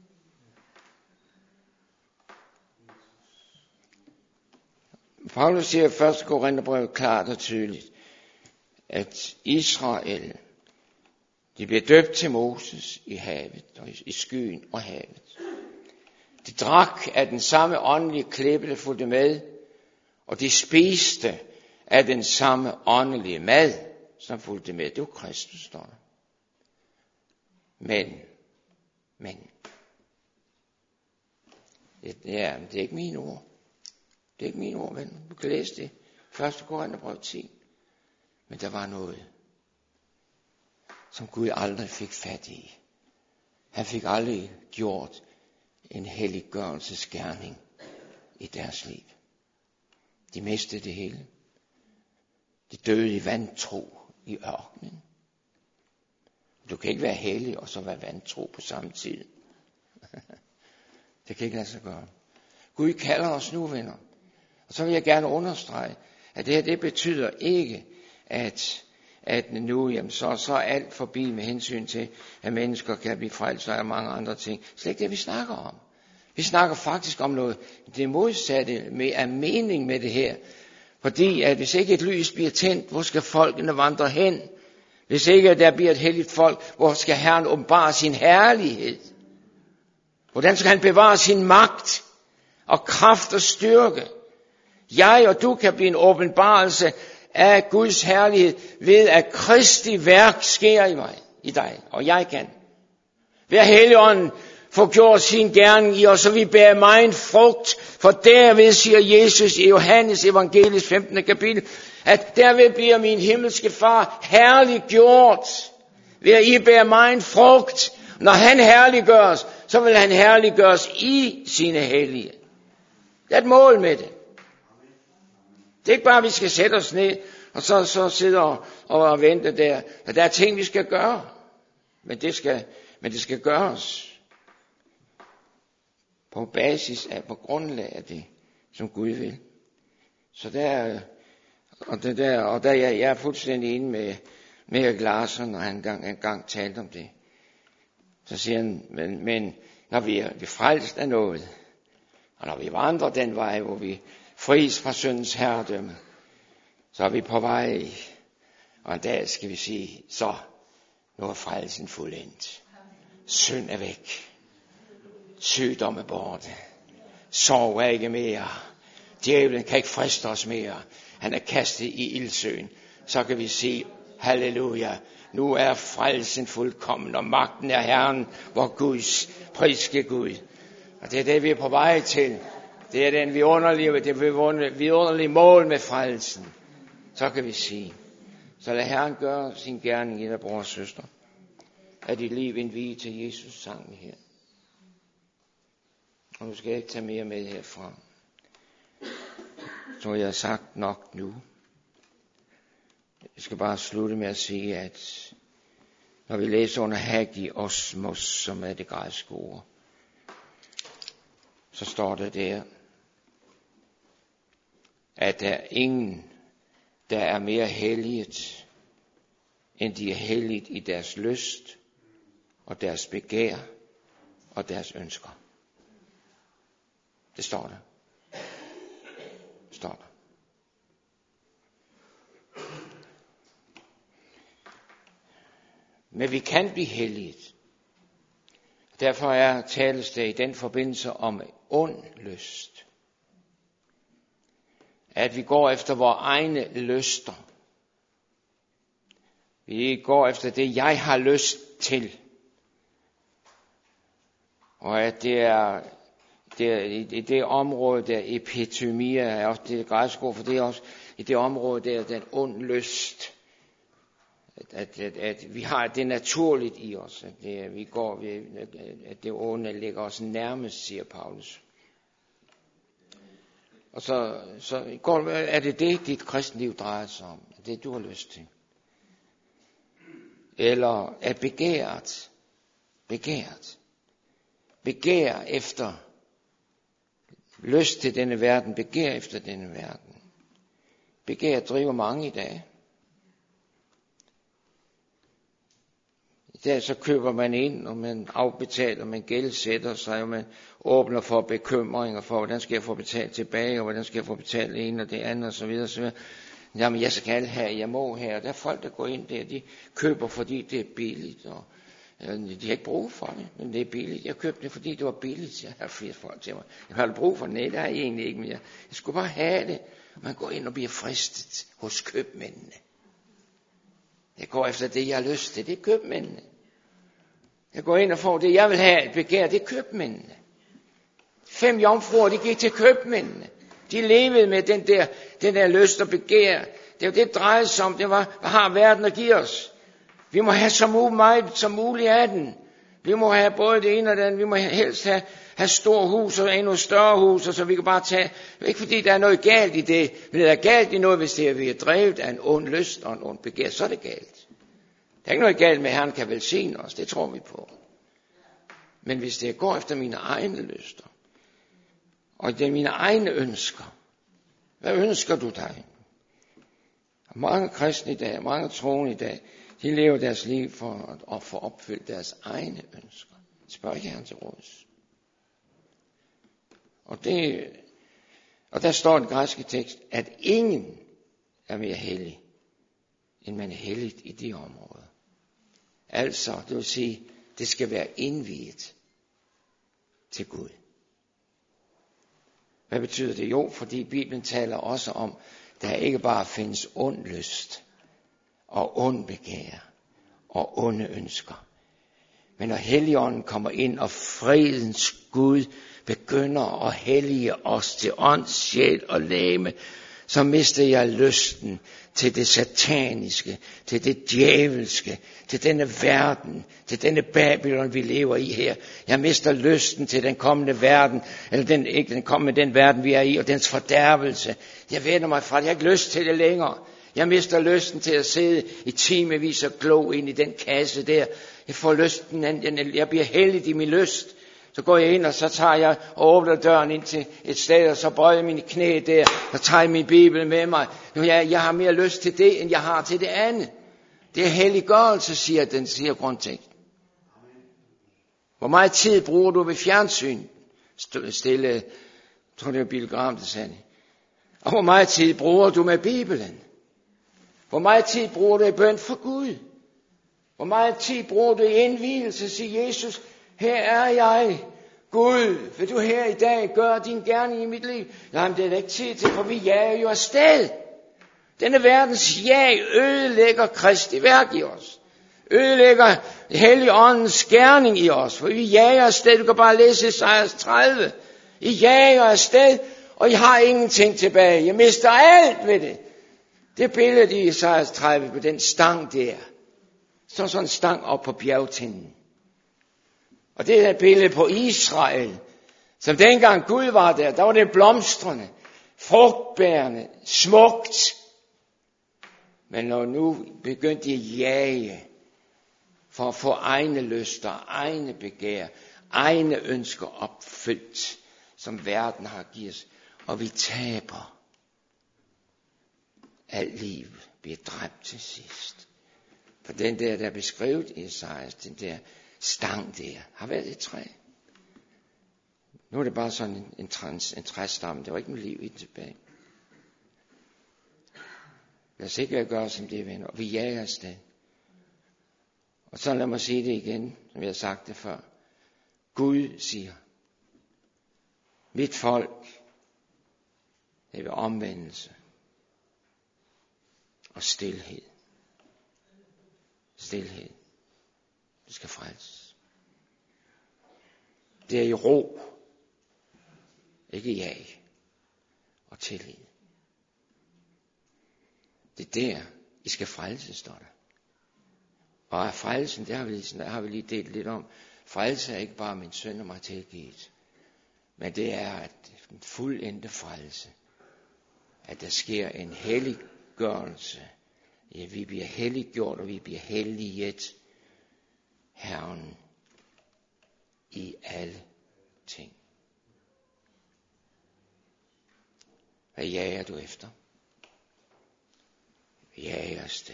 Paulus siger i første Korintherbrev klart og tydeligt, at Israel, de blev døbt til Moses i havet, og i skyen og havet. De drak af den samme åndelige klippe, der fulgte med, og de spiste af den samme åndelige mad, som fulgte med. Det var Kristus, står der. Men, men, det er, det er ikke mine ord. Det er ikke mine ord, ven. Du kan læse det. første Korintherbrev ti. Men der var noget, som Gud aldrig fik fat i. Han fik aldrig gjort en helliggørelsesgerning i deres liv. De mistede det hele. De døde i vantro i ørkenen. Du kan ikke være hellig og så være vantro på samme tid. Det kan ikke lade sig gøre. Gud kalder os nu, venner. Og så vil jeg gerne understrege, at det her, det betyder ikke, at, at nu, jamen, så, så er alt forbi med hensyn til, at mennesker kan blive frelst og mange andre ting. Slet ikke det, vi snakker om. Vi snakker faktisk om noget, det modsatte med, af mening med det her. Fordi at hvis ikke et lys bliver tændt, hvor skal folkene vandre hen? Hvis ikke der bliver et helligt folk, hvor skal Herren åbenbare sin herlighed? Hvordan skal han bevare sin magt og kraft og styrke? Jeg og du kan blive en åbenbarelse af Guds herlighed ved at Kristi værk sker i mig, i dig, og jeg kan. Ved at Helligånden får gjort sin gerning i os, så vi bærer megen frugt, for derved siger Jesus i Johannes evangelies femtende kapitel, at derved bliver min himmelske far herliggjort, ved at I bærer megen frugt. Når han herliggøres, så vil han herliggøres i sine hellige. Det er et mål med det. Det er ikke bare, at vi skal sætte os ned, og så, så sidde og, og vente der. Men der er ting, vi skal gøre. Men det skal, men det skal gøres på basis af, på grundlag af det, som Gud vil. Så der, Og, det der, og der, jeg, jeg er fuldstændig enig med, med Erik Larsen, når han engang, engang talte om det. Så siger han, men, men når vi er, vi er frelst af noget, og når vi vandrer den vej, hvor vi fries fra syndens herredømme, så er vi på vej, og en dag skal vi sige, så nu er frelsen fuldendt. Synd er væk. Sygdom er borte. Sorg er ikke mere. Djævlen kan ikke friste os mere. Han er kastet i ildsøen. Så kan vi sige, halleluja, nu er frelsen fuldkommen, og magten er Herren, vor Guds, priske Gud. Og det er det, vi er på vej til. Det er den vidunderlige, det vidunderlige mål med frelsen. Så kan vi sige, så lad Herren gøre sin gerning i dig, bror og søster. Er dit liv indviet til Jesus sang her. Og nu skal jeg ikke tage mere med herfra. Så jeg har sagt nok nu. Jeg skal bare slutte med at sige, at når vi læser under hagiosmos, som er det græske ord, så står der der, at der er ingen, der er mere helliget, end de er helliget i deres lyst, og deres begær, og deres ønsker. Det står der. Det står der. Men vi kan blive helliget. Derfor er tales det i den forbindelse om ond lyst. At vi går efter vores egne lyster. Vi går efter det, jeg har lyst til. Og at det er, det er i det område, der epitomia er også det græske ord, for det er også i det område, der er den ond lyst. At, at, at vi har det naturligt i os, at det, vi går, at det onde ligger os nærmest, siger Paulus. Og så, så går, er det det, dit kristenliv drejer sig om, det du har lyst til. Eller er begæret, begæret, begær efter, lyst til denne verden, begær efter denne verden. Begær driver mange i dag. I dag så køber man ind, og man afbetaler, man gældsætter sig, og man åbner for bekymringer for, hvordan skal jeg få betalt tilbage, og hvordan skal jeg få betalt det ene og det andet, og så videre, og så videre. Jamen, jeg skal have, jeg må her. Der er folk, der går ind der, de køber, fordi det er billigt, og de har ikke brug for det, men det er billigt. Jeg købte det, fordi det var billigt. Jeg har flere folk til mig. Jeg har brug for det. Nej, det har jeg egentlig ikke, men jeg, jeg skulle bare have det. Man går ind og bliver fristet hos købmændene. Jeg går efter det, jeg har lyst til. Det er købmændene. Jeg går ind og får det, jeg vil have et begær. Det er købmændene. Fem jomfruer, de gik til købmændene. De levede med den der, den der lyst og begær. Det var det, det drejede sig om. Det var, hvad har verden at give os? Vi må have så meget som muligt af den. Vi må have både det ene og det andet. Vi må helst have, have store hus og endnu større hus, så vi kan bare tage. Ikke fordi der er noget galt i det, men der er galt i noget, hvis det er, vi er drevet af en ond lyst og en ond begær, så er det galt. Der er ikke noget galt med, at Herren kan velsigne os, det tror vi på. Men hvis det går efter mine egne lyster, og det er mine egne ønsker, hvad ønsker du dig? Og mange kristne i dag, mange troende i dag, de lever deres liv for at få opfyldt deres egne ønsker. Spørg ikke Herren til råds. Og, det, og der står i den græske tekst, at ingen er mere hellig, end man er hellig i de områder. Altså, det vil sige, det skal være indviet til Gud. Hvad betyder det? Jo, fordi Bibelen taler også om, der ikke bare findes ond lyst og ond begær og onde ønsker. Men når Helligånden kommer ind, og fredens Gud begynder at hellige os til ånd, sjæl og legeme, så mister jeg lysten til det sataniske, til det djævelske, til denne verden, til denne Babylon, vi lever i her. Jeg mister lysten til den kommende verden, eller den, ikke den kommende, den verden, vi er i, og dens fordærvelse. Jeg vender mig fra det. Jeg har ikke lyst til det længere. Jeg mister lysten til at sidde i timevis og glo ind i den kasse der. Jeg får lysten, jeg bliver hellig i min lyst. Så går jeg ind, og så tager jeg og åbner døren ind til et sted, og så bøjer jeg mine knæ der, og tager min bibel med mig. Jeg, jeg har mere lyst til det, end jeg har til det andet. Det er helliggørelse, siger den, siger grundteksten. Hvor meget tid bruger du ved fjernsyn? Stille, jeg tror det var Billy Graham, der sagde det. Og hvor meget tid bruger du med Bibelen? Hvor meget tid bruger du i bøn for Gud? Hvor meget tid bruger du i indvielse, siger Jesus, her er jeg. Gud, vil du her i dag gøre din gerning i mit liv? Jamen, det er da ikke tid til, for vi jager jo afsted. Denne verdens jag ødelægger Kristi værk i os. Ødelægger Helligåndens gerning i os. For vi jager afsted. Du kan bare læse Esajas tredive. I jager afsted, og I har ingenting tilbage. Jeg mister alt ved det. Det billede i Esajas tredive på den stang der. Så sådan en stang op på bjergtinden. Og det er et billede på Israel. Som dengang Gud var der, der var det blomstrende, frugtbærende, smukt. Men når nu begyndte de at jage for at få egne lyster, egne begær, egne ønsker opfyldt, som verden har givet os, og vi taber. Alt liv bliver dræbt til sidst. For den der, der er beskrevet i Esajas, den der stang der, har været et træ. Nu er det bare sådan en, en, trans, en træstamme, der var ikke noget liv i den tilbage. Lad os ikke gøre som det, venner, og vi jager afsted. Og så lad mig sige det igen, som jeg har sagt det før. Gud siger, mit folk, det er omvendelse og stilhed. Stilhed. Du skal frelses. Det er i ro, ikke jag og tillid. Det er der, I skal frelses, står der. Og frelsen, det har vi, lige, har vi lige delt lidt om. Frelse er ikke bare min søn og mig tilgivet. Men det er at en fuldendte frelse. At der sker en helliggørelse. Ja, vi bliver helliggjort, og vi bliver helliget Herren i alle ting. Hvad jager du efter? Jager afsted.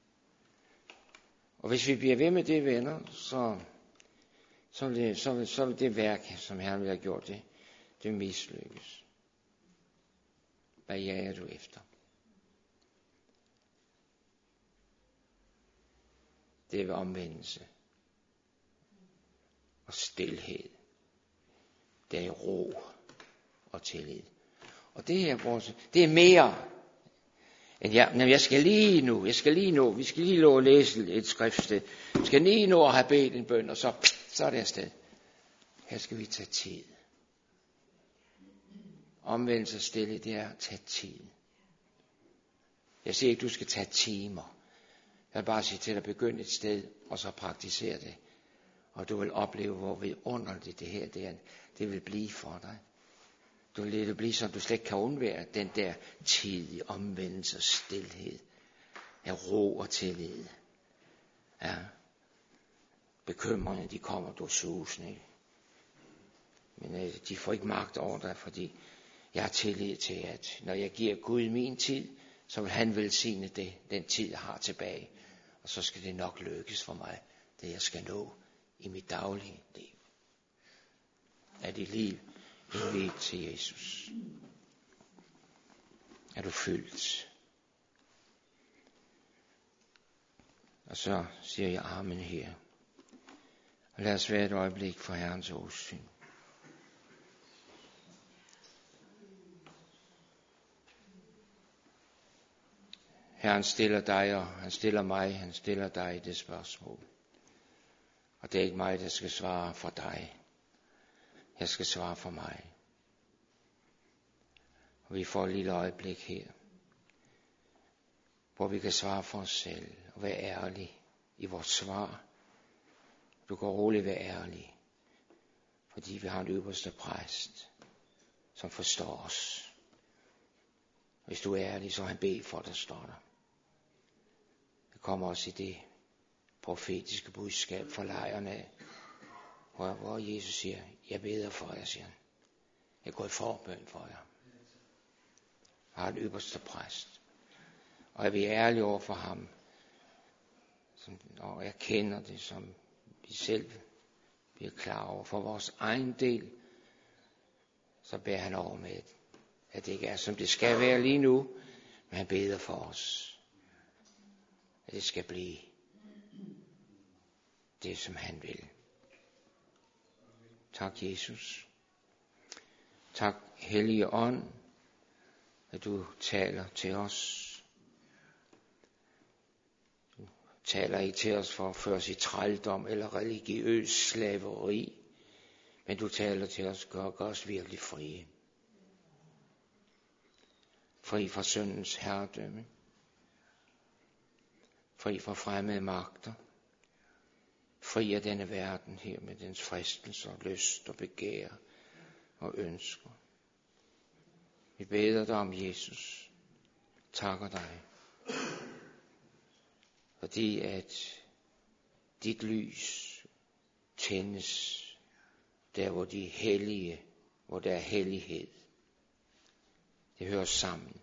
Og hvis vi bliver ved med det, venner, så, så, vil, det, så, vil, så vil det værk, som Herren vil have gjort det, det mislykkes. Hvad jager du efter? Det er ved omvendelse og stilhed. Det er ro og tillid. Og det her, vores, det er mere end jeg, men jeg skal lige nu, jeg skal lige nu, vi skal lige nå at læse et skriftsted. Vi skal lige nå at have bedt en bøn, og så, så er det afsted. Her skal vi tage tid. Omvendelse og stillhed, det er at tage tid. Jeg siger ikke, du skal tage timer. Jeg vil bare sige til dig, at begynde et sted, og så praktisere det. Og du vil opleve, hvor vidunderligt det her, det, er, det vil blive for dig. Du vil det blive, som du slet ikke kan undvære den der tidige omvendelse og stilhed. Af ro og tillid. Ja. Bekymrende, de kommer, du susende. Men øh, de får ikke magt over dig, fordi jeg har tillid til, at når jeg giver Gud min tid, så vil han velsigne det, den tid, jeg har tilbage. Og så skal det nok lykkes for mig, det jeg skal nå i mit daglige liv. Er dit liv indviet til Jesus? Er du fyldt? Og så siger jeg amen her. Og lad os være et øjeblik for Herrens åsyn. Herren stiller dig, og han stiller mig, han stiller dig det spørgsmål. Og det er ikke mig, der skal svare for dig. Jeg skal svare for mig. Og vi får et lille øjeblik her, hvor vi kan svare for os selv og være ærlige i vores svar. Du kan roligt være ærlig, fordi vi har en øverste præst, som forstår os. Hvis du er ærlig, så han beder for dig, står der. Det kommer også i det profetiske budskab fra lejrene af. Hvor, hvor Jesus siger, jeg beder for jer, siger han. Jeg går i forbøn for jer. Jeg har et ypperste præst. Og jeg vil ærlig over for ham, som, og jeg kender det, som vi selv bliver klar over. For vores egen del, så bærer han over med, at det ikke er, som det skal være lige nu, men han beder for os. At det skal blive det, som han vil. Tak, Jesus. Tak, Hellige Ånd, at du taler til os. Du taler ikke til os for at føre os i trældom eller religiøs slaveri, men du taler til os for at gøre os virkelig frie. Fri fra syndens herredømme. Fri fra fremmede magter. Fri af denne verden her med dens fristelser, lyst og begær og ønsker. Vi beder dig om, Jesus. Takker dig. Fordi at dit lys tændes der, hvor de er hellige, hvor der er hellighed. Det hører sammen.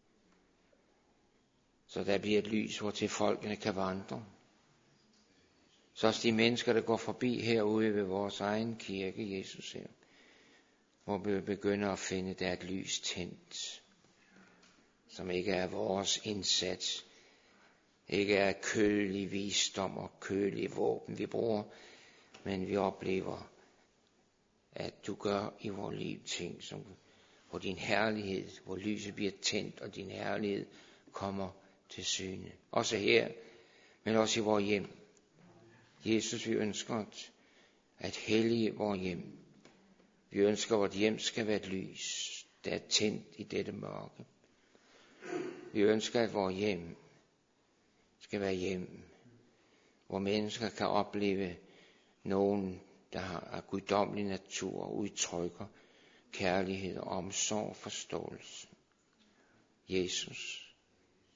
Så der bliver et lys, hvor til folkene kan vandre. Så også de mennesker, der går forbi herude ved vores egen kirke, Jesus her, hvor vi begynder at finde, der er et lys tændt, som ikke er vores indsats, ikke er kødelig visdom og kødelig våben, vi bruger, men vi oplever, at du gør i vores liv ting, som, hvor din herlighed, hvor lyset bliver tændt, og din herlighed kommer til syne. Også her, men også i vores hjem. Jesus, vi ønsker at, at hellige vores hjem. Vi ønsker, at vores hjem skal være et lys, der er tændt i dette mørke. Vi ønsker, at vores hjem skal være hjem, hvor mennesker kan opleve nogen, der har guddommelig natur og udtrykker kærlighed, omsorg og forståelse. Jesus,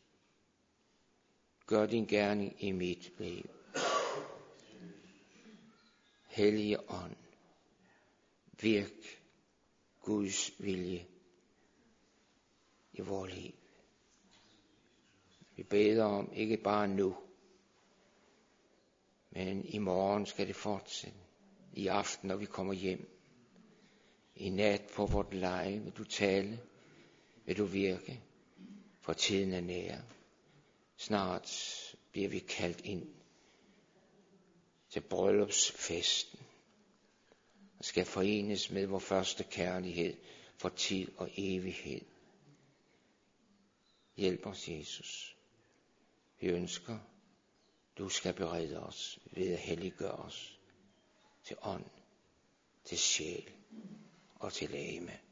gør din gerning i mit liv. Hellige Ånd, virk Guds vilje i vores liv. Vi beder om, ikke bare nu, men i morgen skal det fortsætte. I aften, når vi kommer hjem. I nat på vort leje vil du tale, vil du virke, for tiden er nær. Snart bliver vi kaldt ind til bryllupsfesten og skal forenes med vor første kærlighed for tid og evighed. Hjælp os, Jesus. Vi ønsker, du skal berede os ved at helliggøre os til ånd, til sjæl og til legeme.